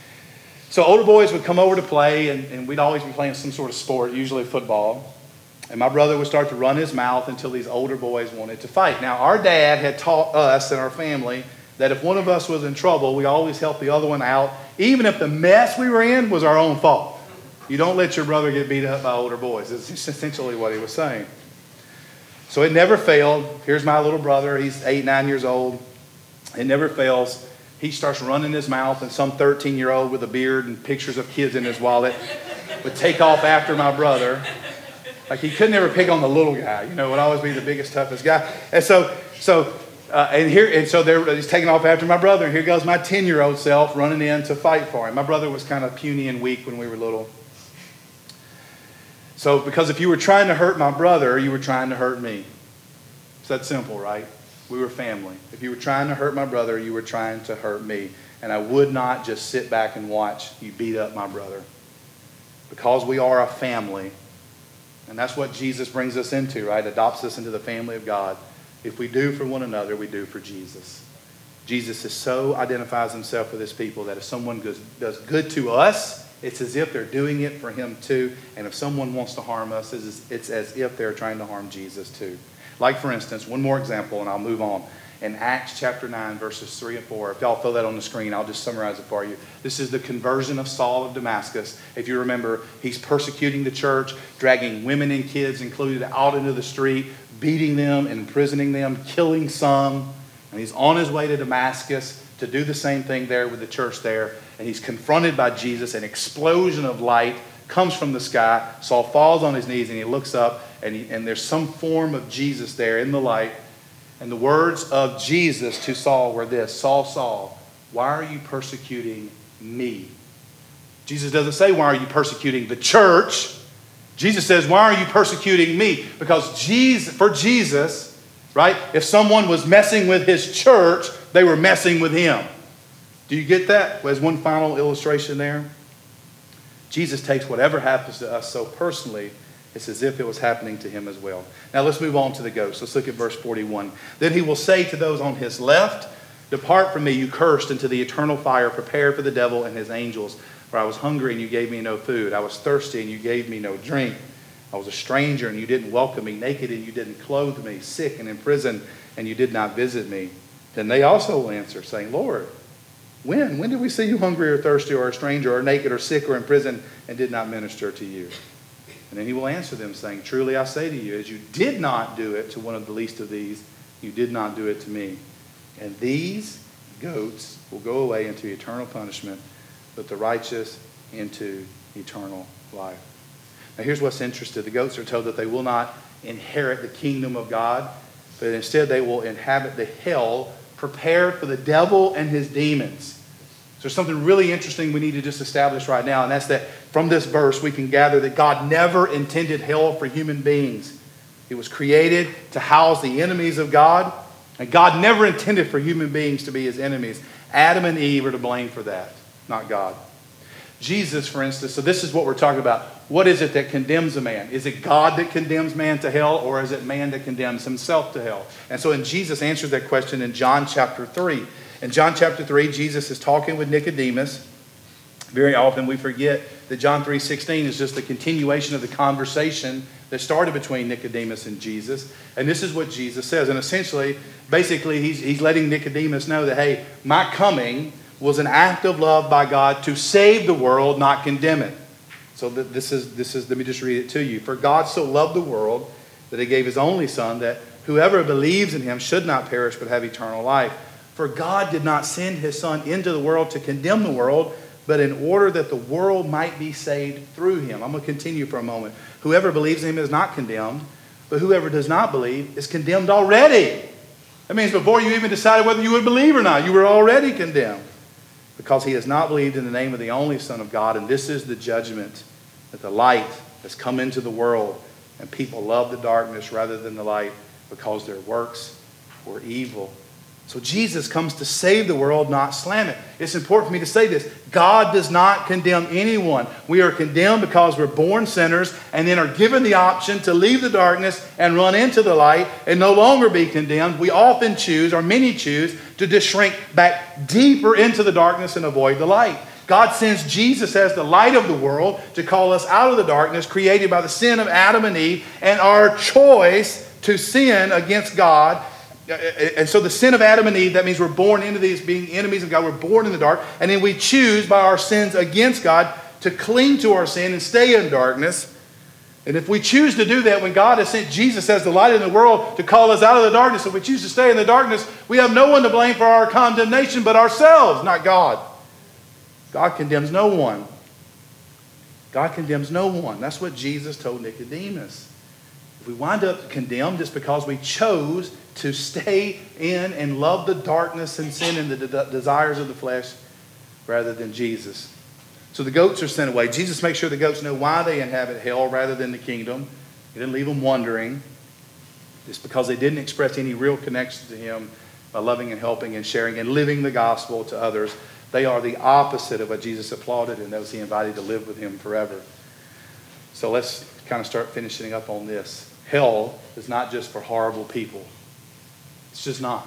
So older boys would come over to play, and, and we'd always be playing some sort of sport, usually football. And my brother would start to run his mouth until these older boys wanted to fight. Now, our dad had taught us and our family that if one of us was in trouble, we always helped the other one out, even if the mess we were in was our own fault. You don't let your brother get beat up by older boys. It's essentially what he was saying. So it never failed. Here's my little brother. He's eight, nine years old. It never fails. He starts running his mouth, and some thirteen-year-old with a beard and pictures of kids in his wallet would take off after my brother. Like, he could never pick on the little guy. You know, would always be the biggest, toughest guy. And so, so, uh, and here, and so they're, he's taking off after my brother. And here goes my ten-year-old self running in to fight for him. My brother was kind of puny and weak when we were little. So, because if you were trying to hurt my brother, you were trying to hurt me. It's that simple, right? We were family. If you were trying to hurt my brother, you were trying to hurt me. And I would not just sit back and watch you beat up my brother. Because we are a family. And that's what Jesus brings us into, right? Adopts us into the family of God. If we do for one another, we do for Jesus. Jesus is so identifies himself with his people that if someone goes, does good to us, it's as if they're doing it for him too. And if someone wants to harm us, it's, it's as if they're trying to harm Jesus too. Like, for instance, one more example, and I'll move on. In Acts chapter nine, verses three and four. If y'all throw that on the screen, I'll just summarize it for you. This is the conversion of Saul of Damascus. If you remember, he's persecuting the church, dragging women and kids included out into the street, beating them, imprisoning them, killing some. And he's on his way to Damascus to do the same thing there with the church there. And he's confronted by Jesus. An explosion of light comes from the sky. Saul falls on his knees and he looks up, and, he, and there's some form of Jesus there in the light. And the words of Jesus to Saul were this: Saul, Saul, why are you persecuting me? Jesus doesn't say, why are you persecuting the church? Jesus says, why are you persecuting me? Because Jesus, for Jesus, right, if someone was messing with his church, they were messing with him. Do you get that? As one final illustration there. Jesus takes whatever happens to us so personally, it's as if it was happening to him as well. Now let's move on to the ghost. Let's look at verse forty-one. Then he will say to those on his left, depart from me, you cursed, into the eternal fire prepared for the devil and his angels. For I was hungry and you gave me no food. I was thirsty and you gave me no drink. I was a stranger and you didn't welcome me. Naked and you didn't clothe me. Sick and in prison and you did not visit me. Then they also will answer, saying, Lord, when? When did we see you hungry or thirsty or a stranger or naked or sick or in prison and did not minister to you? And then he will answer them, saying, truly I say to you, as you did not do it to one of the least of these, you did not do it to me. And these goats will go away into eternal punishment, but the righteous into eternal life. Now here's what's interesting. The goats are told that they will not inherit the kingdom of God, but instead they will inhabit the hell prepared for the devil and his demons. So there's something really interesting we need to just establish right now, and that's that from this verse we can gather that God never intended hell for human beings. It was created to house the enemies of God, and God never intended for human beings to be his enemies. Adam and Eve are to blame for that, not God. Jesus, for instance, so this is what we're talking about. What is it that condemns a man? Is it God that condemns man to hell, or is it man that condemns himself to hell? And so in Jesus answers that question in John chapter three. In John chapter three, Jesus is talking with Nicodemus. Very often we forget that John three sixteen is just the continuation of the conversation that started between Nicodemus and Jesus. And this is what Jesus says. And essentially, basically, he's, he's letting Nicodemus know that, hey, my coming was an act of love by God to save the world, not condemn it. So this is, this is, let me just read it to you. For God so loved the world that he gave his only Son, that whoever believes in him should not perish but have eternal life. For God did not send his Son into the world to condemn the world, but in order that the world might be saved through him. I'm going to continue for a moment. Whoever believes in him is not condemned, but whoever does not believe is condemned already. That means before you even decided whether you would believe or not, you were already condemned, because he has not believed in the name of the only Son of God. And this is the judgment, that the light has come into the world, and people love the darkness rather than the light, because their works were evil. So Jesus comes to save the world, not slam it. It's important for me to say this. God does not condemn anyone. We are condemned because we're born sinners and then are given the option to leave the darkness and run into the light and no longer be condemned. We often choose, or many choose, to just shrink back deeper into the darkness and avoid the light. God sends Jesus as the light of the world to call us out of the darkness created by the sin of Adam and Eve, and our choice to sin against God. And so the sin of Adam and Eve, that means we're born into these being enemies of God. We're born in the dark. And then we choose by our sins against God to cling to our sin and stay in darkness. And if we choose to do that, when God has sent Jesus as the light in the world to call us out of the darkness, if we choose to stay in the darkness, we have no one to blame for our condemnation but ourselves, not God. God condemns no one. God condemns no one. That's what Jesus told Nicodemus. If we wind up condemned, it's because we chose to stay in and love the darkness and sin and the de- desires of the flesh rather than Jesus. So the goats are sent away. Jesus makes sure the goats know why they inhabit hell rather than the kingdom. He didn't leave them wondering. It's because they didn't express any real connection to him by loving and helping and sharing and living the gospel to others. They are the opposite of what Jesus applauded and those he invited to live with him forever. So let's kind of start finishing up on this. Hell is not just for horrible people. It's just not.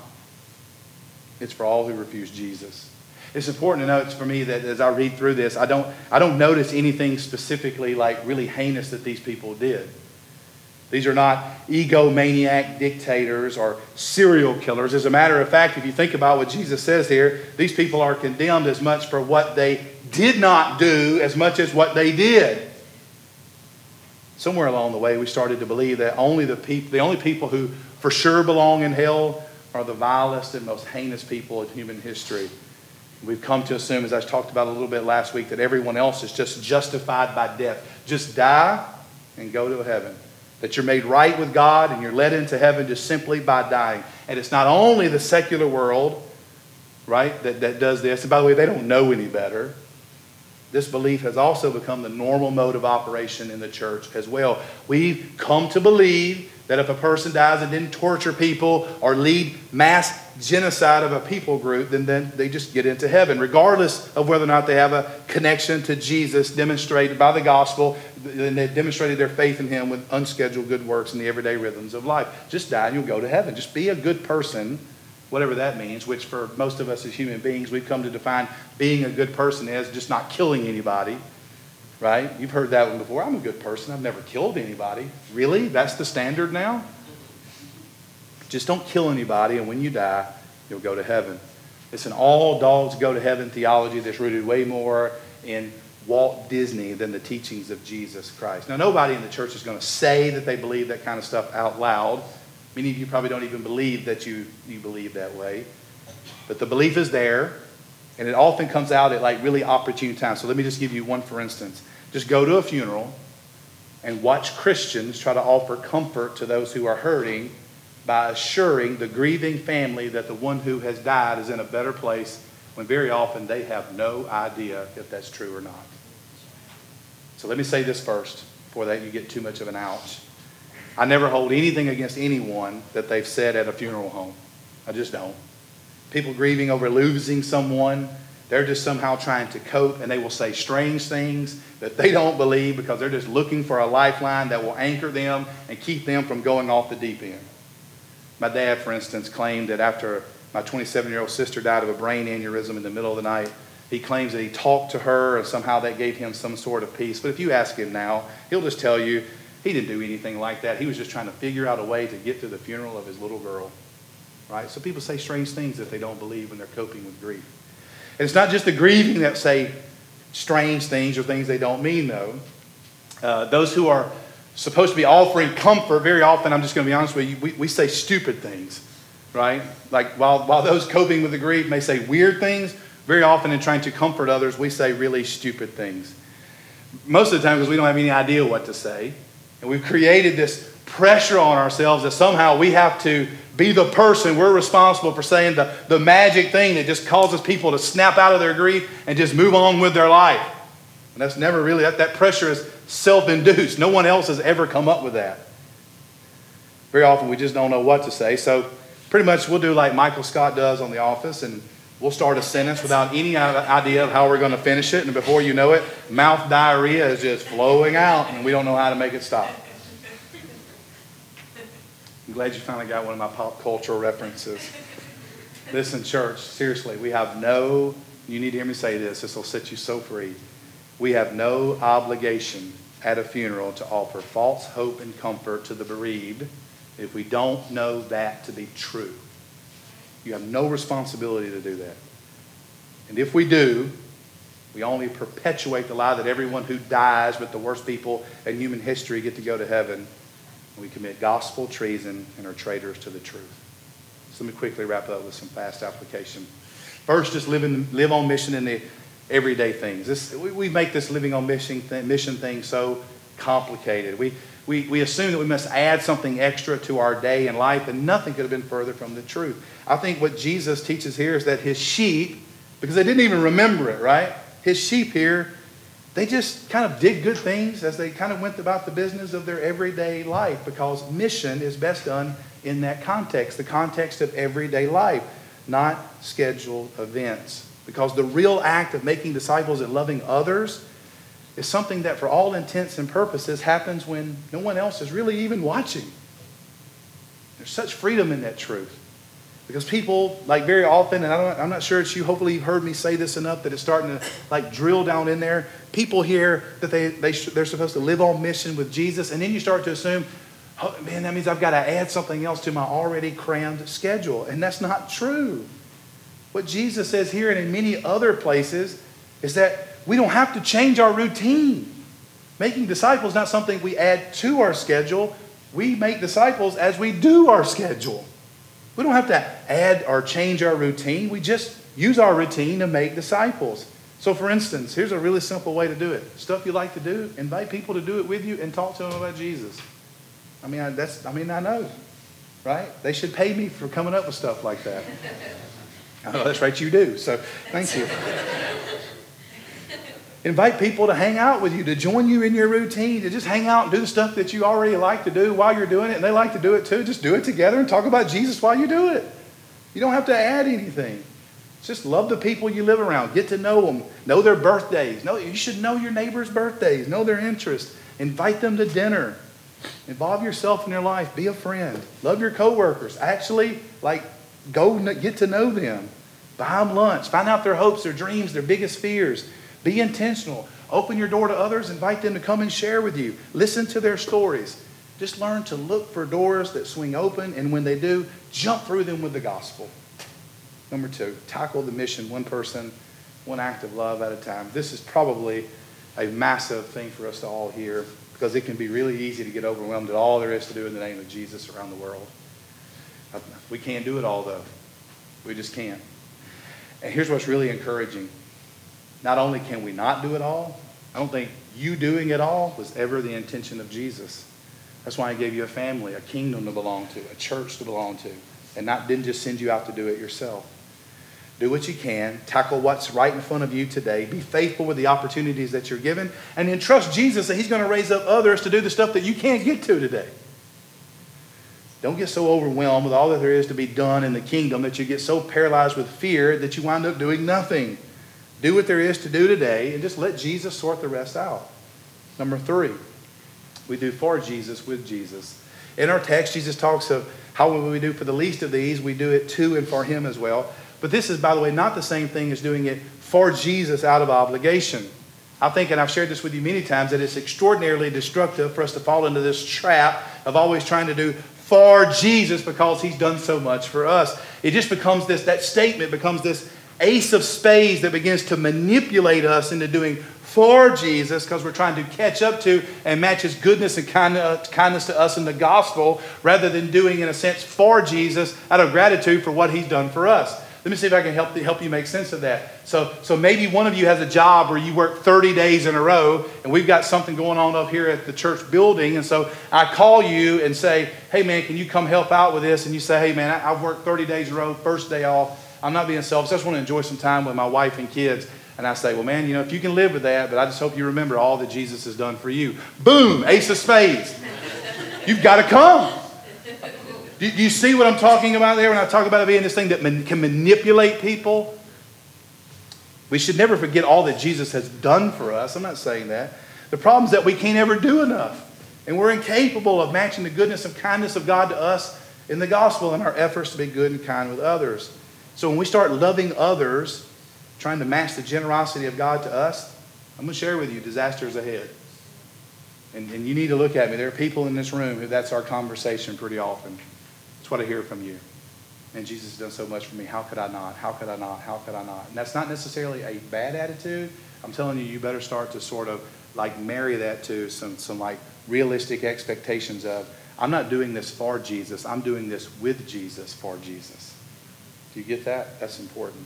It's for all who refuse Jesus. It's important to note for me that as I read through this, I don't, I don't notice anything specifically like really heinous that these people did. These are not egomaniac dictators or serial killers. As a matter of fact, if you think about what Jesus says here, these people are condemned as much for what they did not do as much as what they did. Somewhere along the way, we started to believe that only the people, the only people who for sure belong in hell are the vilest and most heinous people in human history. We've come to assume, as I talked about a little bit last week, that everyone else is just justified by death. Just die and go to heaven. That you're made right with God and you're led into heaven just simply by dying. And it's not only the secular world, right, that, that does this. And by the way, they don't know any better. This belief has also become the normal mode of operation in the church as well. We've come to believe that if a person dies and didn't torture people or lead mass genocide of a people group, then, then they just get into heaven, regardless of whether or not they have a connection to Jesus demonstrated by the gospel, and they've demonstrated their faith in him with unscheduled good works in the everyday rhythms of life. Just die and you'll go to heaven. Just be a good person, whatever that means, which for most of us as human beings, we've come to define being a good person as just not killing anybody. Right? You've heard that one before. I'm a good person. I've never killed anybody. Really? That's the standard now? Just don't kill anybody, and when you die, you'll go to heaven. It's an all dogs go to heaven theology that's rooted way more in Walt Disney than the teachings of Jesus Christ. Now, nobody in the church is going to say that they believe that kind of stuff out loud. Many of you probably don't even believe that you, you believe that way. But the belief is there, and it often comes out at like really opportune times. So let me just give you one for instance. Just go to a funeral and watch Christians try to offer comfort to those who are hurting by assuring the grieving family that the one who has died is in a better place, when very often they have no idea if that's true or not. So let me say this first, before that you get too much of an ouch. I never hold anything against anyone that they've said at a funeral home. I just don't. People grieving over losing someone, they're just somehow trying to cope, and they will say strange things that they don't believe because they're just looking for a lifeline that will anchor them and keep them from going off the deep end. My dad, for instance, claimed that after my twenty-seven-year-old sister died of a brain aneurysm in the middle of the night, he claims that he talked to her and somehow that gave him some sort of peace. But if you ask him now, he'll just tell you he didn't do anything like that. He was just trying to figure out a way to get to the funeral of his little girl. Right? So people say strange things that they don't believe when they're coping with grief. And it's not just the grieving that say strange things or things they don't mean, though. Uh, those who are supposed to be offering comfort, very often, I'm just going to be honest with you, we, we say stupid things. Right? Like while, while those coping with the grief may say weird things, very often in trying to comfort others, we say really stupid things. Most of the time because we don't have any idea what to say. And we've created this pressure on ourselves that somehow we have to be the person, we're responsible for saying the, the magic thing that just causes people to snap out of their grief and just move on with their life. And that's never really, that, that pressure is self-induced. No one else has ever come up with that. Very often we just don't know what to say. So pretty much we'll do like Michael Scott does on The Office, and we'll start a sentence without any idea of how we're going to finish it. And before you know it, mouth diarrhea is just flowing out, and we don't know how to make it stop. I'm glad you finally got one of my pop cultural references. Listen, church, seriously, we have no, you need to hear me say this, this will set you so free. We have no obligation at a funeral to offer false hope and comfort to the bereaved if we don't know that to be true. You have no responsibility to do that. And if we do, we only perpetuate the lie that everyone who dies with the worst people in human history get to go to heaven. We commit gospel treason and are traitors to the truth. So let me quickly wrap up with some fast application. First, just live, in, live on mission in the everyday things. This, we, we make this living on mission, th- mission thing so complicated. We, we, we assume that we must add something extra to our day and life, and nothing could have been further from the truth. I think what Jesus teaches here is that his sheep, because they didn't even remember it, right? His sheep here, they just kind of did good things as they kind of went about the business of their everyday life, because mission is best done in that context, the context of everyday life, not scheduled events. Because the real act of making disciples and loving others is something that for all intents and purposes happens when no one else is really even watching. There's such freedom in that truth. Because people, like very often, and I don't, I'm not sure it's you, hopefully you've heard me say this enough that it's starting to like drill down in there. People hear that they, they sh- they're supposed to live on mission with Jesus, and then you start to assume, oh, man, that means I've got to add something else to my already crammed schedule. And that's not true. What Jesus says here and in many other places is that we don't have to change our routine. Making disciples is not something we add to our schedule. We make disciples as we do our schedule. We don't have to add or change our routine. We just use our routine to make disciples. So for instance, here's a really simple way to do it. Stuff you like to do, invite people to do it with you and talk to them about Jesus. I mean, I, that's, I mean, I know, right? They should pay me for coming up with stuff like that. I know that's right, you do. So thank you. Invite people to hang out with you, to join you in your routine, to just hang out and do the stuff that you already like to do while you're doing it, and they like to do it too. Just do it together and talk about Jesus while you do it. You don't have to add anything. Just love the people you live around. Get to know them. Know their birthdays. Know, you should know your neighbors' birthdays. Know their interests. Invite them to dinner. Involve yourself in their life. Be a friend. Love your coworkers. Actually, like, go get to know them. Buy them lunch. Find out their hopes, their dreams, their biggest fears. Be intentional. Open your door to others. Invite them to come and share with you. Listen to their stories. Just learn to look for doors that swing open, and when they do, jump through them with the gospel. Number two, tackle the mission one person, one act of love at a time. This is probably a massive thing for us to all hear, because it can be really easy to get overwhelmed at all there is to do in the name of Jesus around the world. We can't do it all, though. We just can't. And here's what's really encouraging. Not only can we not do it all, I don't think you doing it all was ever the intention of Jesus. That's why he gave you a family, a kingdom to belong to, a church to belong to, and not didn't just send you out to do it yourself. Do what you can. Tackle what's right in front of you today. Be faithful with the opportunities that you're given. And then trust Jesus that he's going to raise up others to do the stuff that you can't get to today. Don't get so overwhelmed with all that there is to be done in the kingdom that you get so paralyzed with fear that you wind up doing nothing. Do what there is to do today and just let Jesus sort the rest out. Number three, we do for Jesus with Jesus. In our text, Jesus talks of how will we do for the least of these, we do it to and for him as well. But this is, by the way, not the same thing as doing it for Jesus out of obligation. I think, and I've shared this with you many times, that it's extraordinarily destructive for us to fall into this trap of always trying to do for Jesus because he's done so much for us. It just becomes this, that statement becomes this ace of spades that begins to manipulate us into doing for Jesus because we're trying to catch up to and match his goodness and kindness to us in the gospel rather than doing, in a sense, for Jesus out of gratitude for what he's done for us. Let me see if I can help, help you make sense of that. So, so maybe one of you has a job where you work thirty days in a row, and we've got something going on up here at the church building, and so I call you and say, hey man, can you come help out with this? And you say, hey man, I, I've worked thirty days in a row, first day off. I'm not being selfish. I just want to enjoy some time with my wife and kids. And I say, well man, you know, if you can live with that, but I just hope you remember all that Jesus has done for you. Boom, ace of spades. You've got to come. Do you see what I'm talking about there when I talk about it being this thing that man, can manipulate people? We should never forget all that Jesus has done for us. I'm not saying that. The problem is that we can't ever do enough. And we're incapable of matching the goodness and kindness of God to us in the gospel in our efforts to be good and kind with others. So when we start loving others, trying to match the generosity of God to us, I'm going to share with you disasters ahead. And, and you need to look at me. There are people in this room who that's our conversation pretty often. That's what I hear from you. And Jesus has done so much for me. How could I not? How could I not? How could I not? And that's not necessarily a bad attitude. I'm telling you, you better start to sort of like marry that to some, some like realistic expectations of, I'm not doing this for Jesus. I'm doing this with Jesus for Jesus. Do you get that? That's important.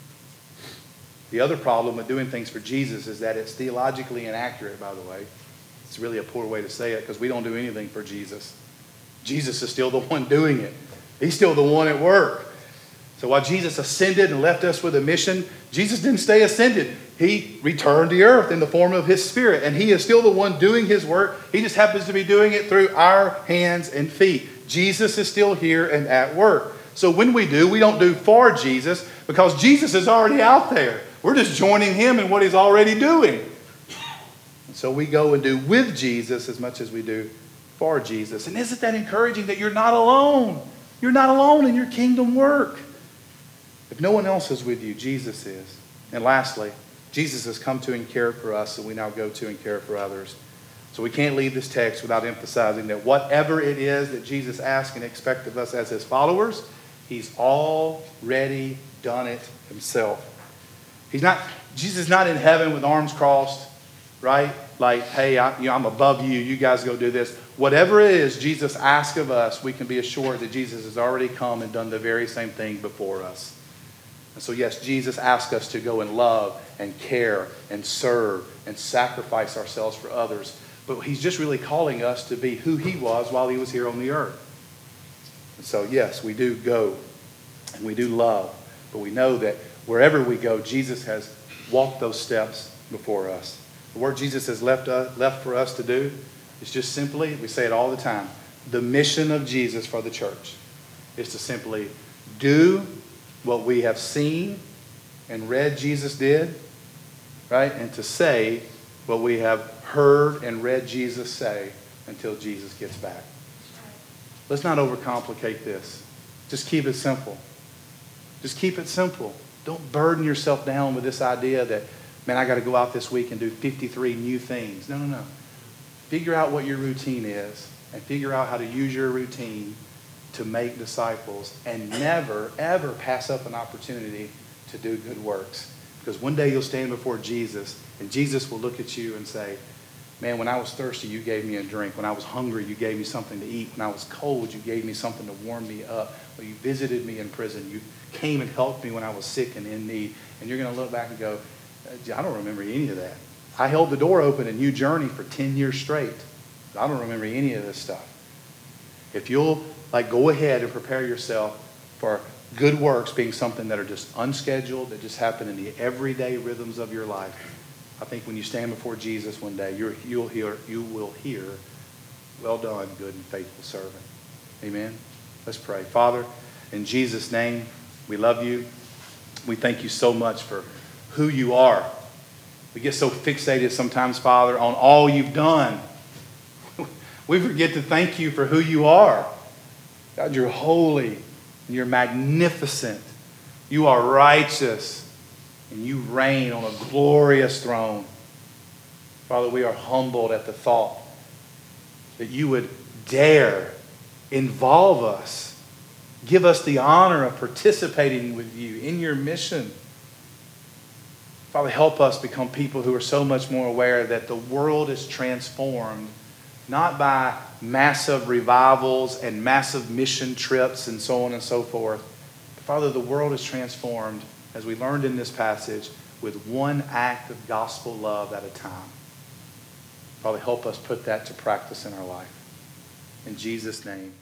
The other problem with doing things for Jesus is that it's theologically inaccurate, by the way. It's really a poor way to say it because we don't do anything for Jesus. Jesus is still the one doing it. He's still the one at work. So while Jesus ascended and left us with a mission, Jesus didn't stay ascended. He returned to earth in the form of his Spirit. And he is still the one doing his work. He just happens to be doing it through our hands and feet. Jesus is still here and at work. So when we do, we don't do for Jesus because Jesus is already out there. We're just joining him in what he's already doing. And so we go and do with Jesus as much as we do for Jesus. And isn't that encouraging that you're not alone? You're not alone in your kingdom work. If no one else is with you, Jesus is. And lastly, Jesus has come to and cared for us, so we now go to and care for others. So we can't leave this text without emphasizing that whatever it is that Jesus asks and expects of us as his followers, he's already done it himself. He's not, Jesus is not in heaven with arms crossed, right? Like, hey, I, you know, I'm above you. You guys go do this. Whatever it is Jesus asks of us, we can be assured that Jesus has already come and done the very same thing before us. And so, yes, Jesus asks us to go and love and care and serve and sacrifice ourselves for others. But he's just really calling us to be who he was while he was here on the earth. And so, yes, we do go and we do love. But we know that wherever we go, Jesus has walked those steps before us. The work Jesus has left, uh, left for us to do is just simply, we say it all the time, the mission of Jesus for the church is to simply do what we have seen and read Jesus did, right? And to say what we have heard and read Jesus say until Jesus gets back. Let's not overcomplicate this. Just keep it simple. Just keep it simple. Don't burden yourself down with this idea that, man, I got to go out this week and do fifty-three new things. No, no, no. Figure out what your routine is and figure out how to use your routine to make disciples and never, ever pass up an opportunity to do good works. Because one day you'll stand before Jesus, and Jesus will look at you and say, man, when I was thirsty, you gave me a drink. When I was hungry, you gave me something to eat. When I was cold, you gave me something to warm me up. When you visited me in prison, you came and helped me when I was sick and in need. And you're going to look back and go, I don't remember any of that. I held the door open in New Journey for ten years straight. I don't remember any of this stuff. If you'll like go ahead and prepare yourself for good works being something that are just unscheduled, that just happen in the everyday rhythms of your life, I think when you stand before Jesus one day, you're, you'll hear, you will hear, well done, good and faithful servant. Amen? Let's pray. Father, in Jesus' name, we love you. We thank you so much for who you are. We get so fixated sometimes, Father, on all you've done. We forget to thank you for who you are. God, you're holy and you're magnificent. You are righteous and you reign on a glorious throne. Father, we are humbled at the thought that you would dare involve us, give us the honor of participating with you in your mission. Father, help us become people who are so much more aware that the world is transformed not by massive revivals and massive mission trips and so on and so forth. But Father, the world is transformed, as we learned in this passage, with one act of gospel love at a time. Father, help us put that to practice in our life. In Jesus' name.